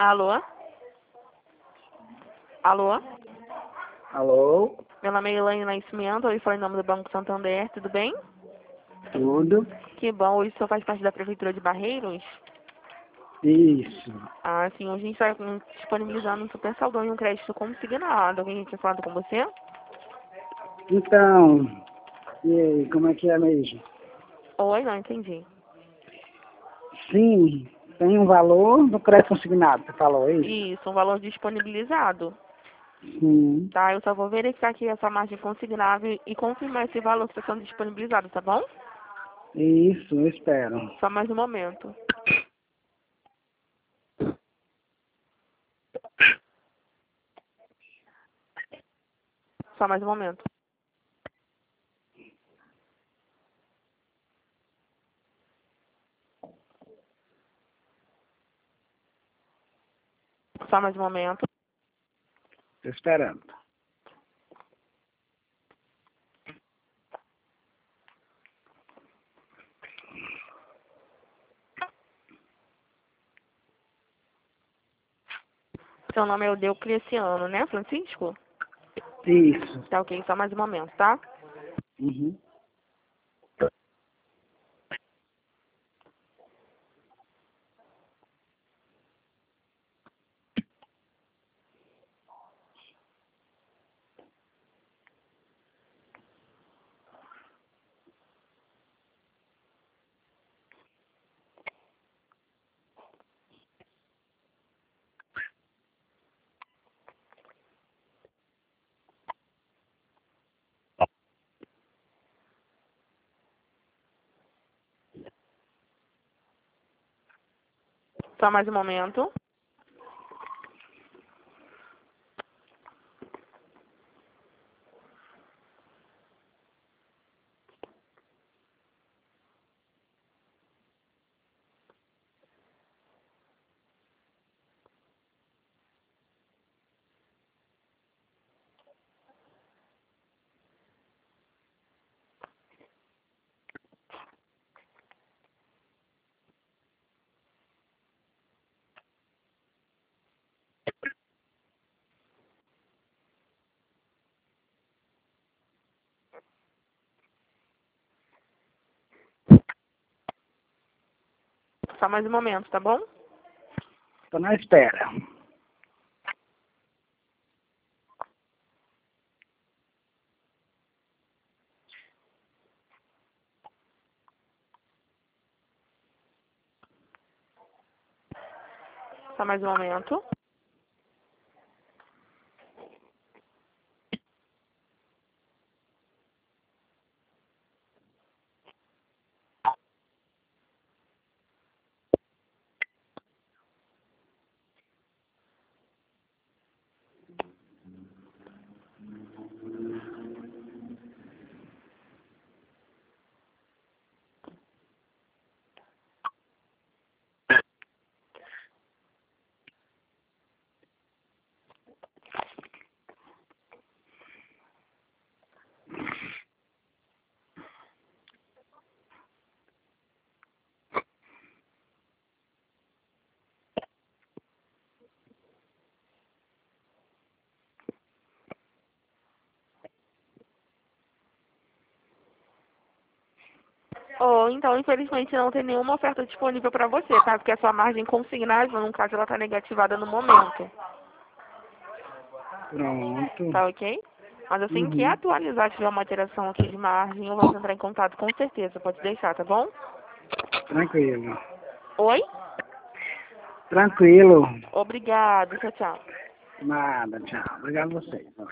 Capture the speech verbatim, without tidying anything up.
Alô? Alô? Alô? Meu nome é Elaine Nascimento, eu falo em nome do Banco Santander, tudo bem? Tudo? Que bom, hoje o senhor faz parte da Prefeitura de Barreiros? Isso. Ah, sim, hoje a gente está disponibilizando um super saldão e um crédito consignado. Alguém tinha falado com você? Então, e aí, como é que é mesmo? Oi, não entendi. Sim, tem um valor do crédito consignado, você falou isso? Isso, um valor disponibilizado. Sim. Tá, eu só vou verificar aqui essa margem consignável e confirmar esse valor que está sendo disponibilizado, tá bom? Isso, eu espero. Só mais um momento. Só mais um momento. Só mais um momento. Tô esperando. Seu nome é Eudeucleciano, né, Francisco? Isso. Tá ok, só mais um momento, tá? Uhum. Só mais um momento. Só mais um momento, tá bom? Tô na espera. Só mais um momento. Oh, então, infelizmente, não tem nenhuma oferta disponível para você, tá? Porque a sua margem consignável, no caso, ela tá negativada no momento. Pronto. Tá ok? Mas assim que Uhum. atualizar, tiver uma alteração aqui de margem, eu vou entrar em contato com certeza. Pode deixar, tá bom? Tranquilo. Oi? Tranquilo. Obrigada. Tchau, tchau. Nada, tchau. Obrigado a vocês.